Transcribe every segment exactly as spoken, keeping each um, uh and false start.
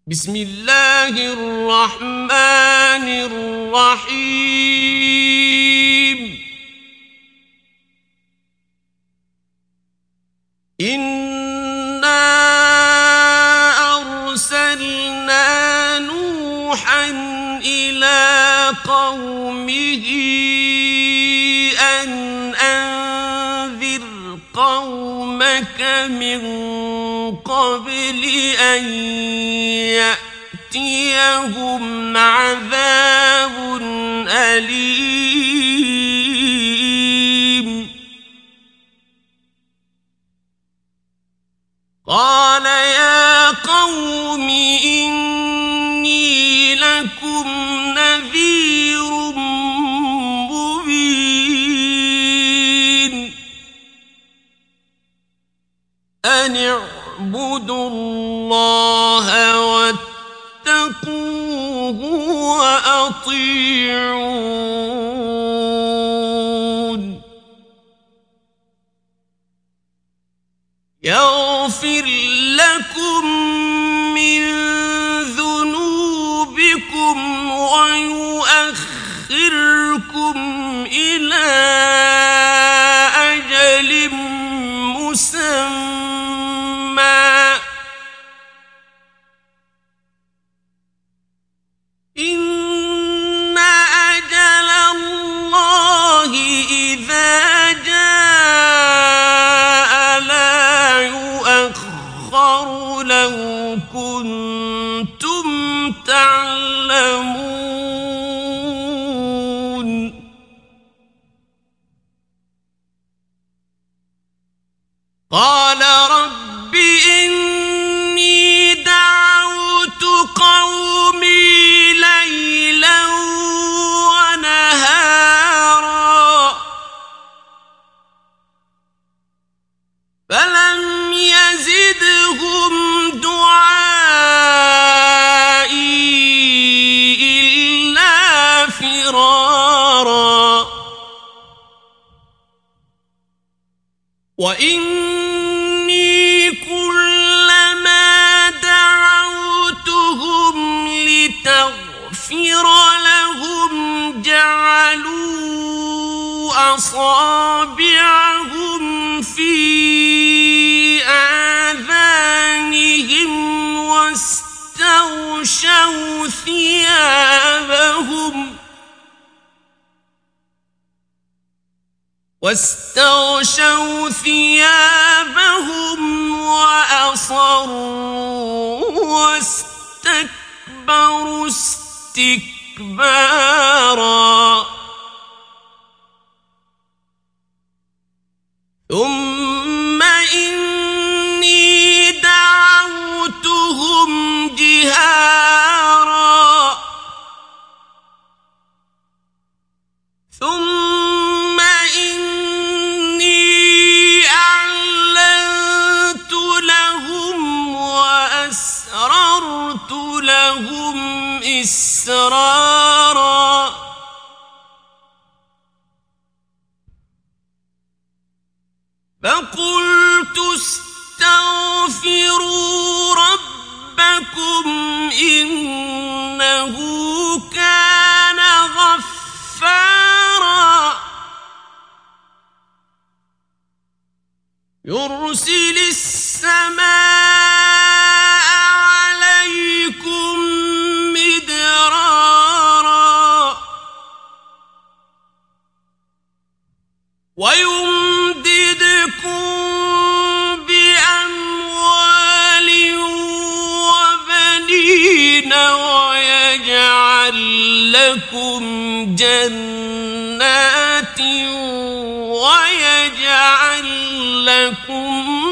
بسم الله الرحمن الرحيم إنا أرسلنا نوحا إلى قومه أن أنذر قومك من قبل أن يأتيهم عذاب أليم قال يا قوم إني لكم نذير مبين أن اعبدوا الله واتقوه وأطيعون يغفر لكم من ذنوبكم ويؤخركم إلى أجل مسمى إن أجل الله إذا جاء لا يؤخر لو كنتم تعلمون قال رب إني دعوت قومي ليلا ونهارا فلم يزدهم دعائي إلا فرارا وإني كلما دعوتهم لتغفر لهم جعلوا أصابعهم في آذانهم واستغشوا ثيابهم واستغشوا ثيابهم وأصروا واستكبروا استكبارا ثم إني دعوتهم جهارا ثم إني أعلنت لهم وأسررت لهم إسرارا فقلت استغفروا ربكم إنه كان غفارا يرسل السماء عليكم مدرارا ويمددكم بأموال وبنين ويجعل لكم جنات ويجعل لكم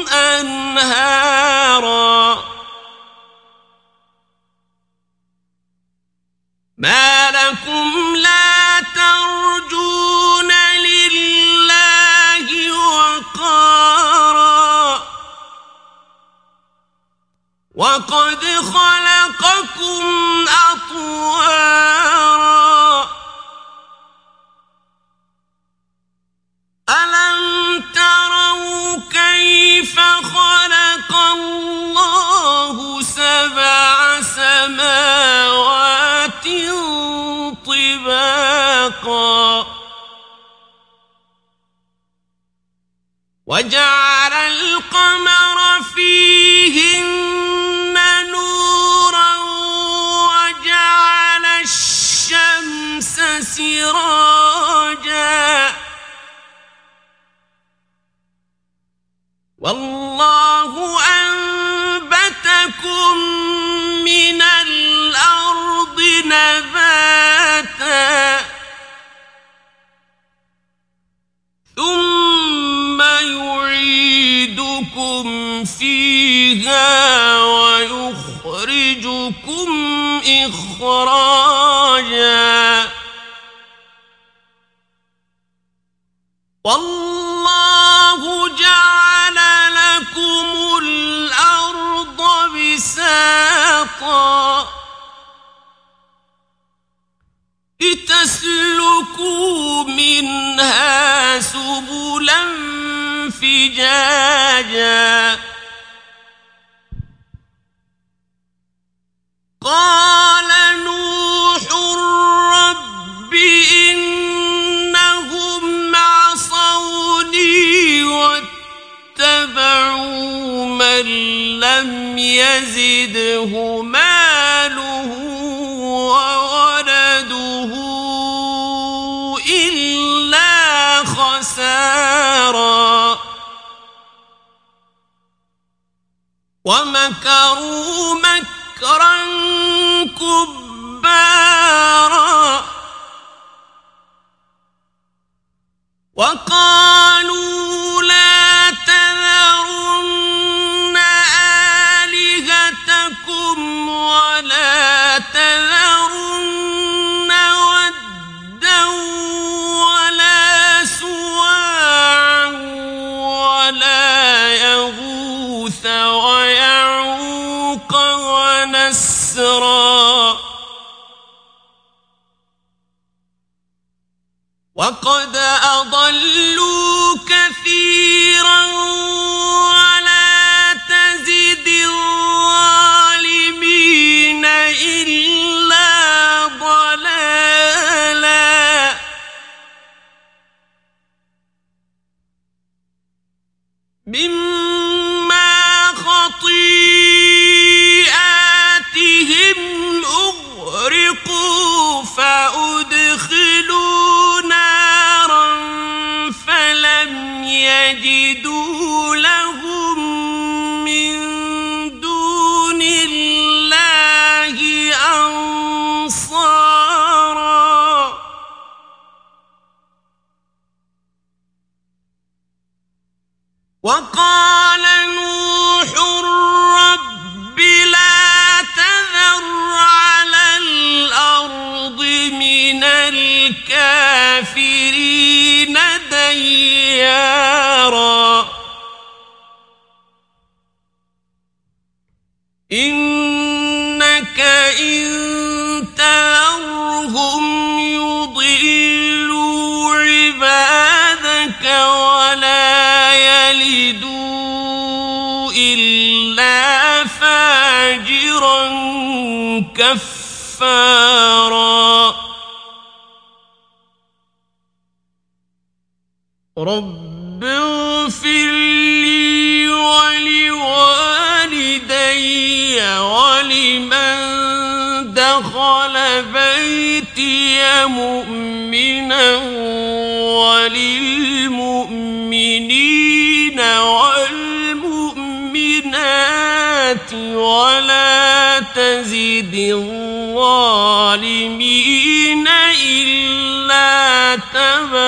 أنهارا ما لكم لا ترجون لله وقارا وقد خلقكم أطوارا ألم تروا كيف خلق الله سبع سماوات وجعل القمر فيهن نورا وجعل الشمس سراجا والله أنبتكم من الأرض نباتا ثم يعيدكم فيها ويخرجكم إخراجا والله جعل لكم الأرض بساطا لتسلكوا منها سبلا فجاجا قال نوح رب إنهم عصوني واتبعوا من لم يزده ماله وولده إلا خسارا ومكروا مكرا كبارا وقالوا لا تذرن آلهتكم ولا تذرن ودا ولا سواعا ولا يغوث ويعوق ونسرا وقد أضلوا كثيرا ولا تزد الظالمين إلا ضلالا مما خطيئاتهم أغرقوا فأدخلوا نارا فلم يجدوا لهم من دون الله أنصارا وقال نوح رب لا تذر على الأرض من الكافرين ديارا إنك إن تذرهم يضلوا عبادك ولا يلدوا إلا فاجرا كفارا رب اغفر لي ولوالدي ولمن دخل بيتي مؤمنا وللمؤمنين والمؤمنات ولا تزد الظالمين إلا تبارا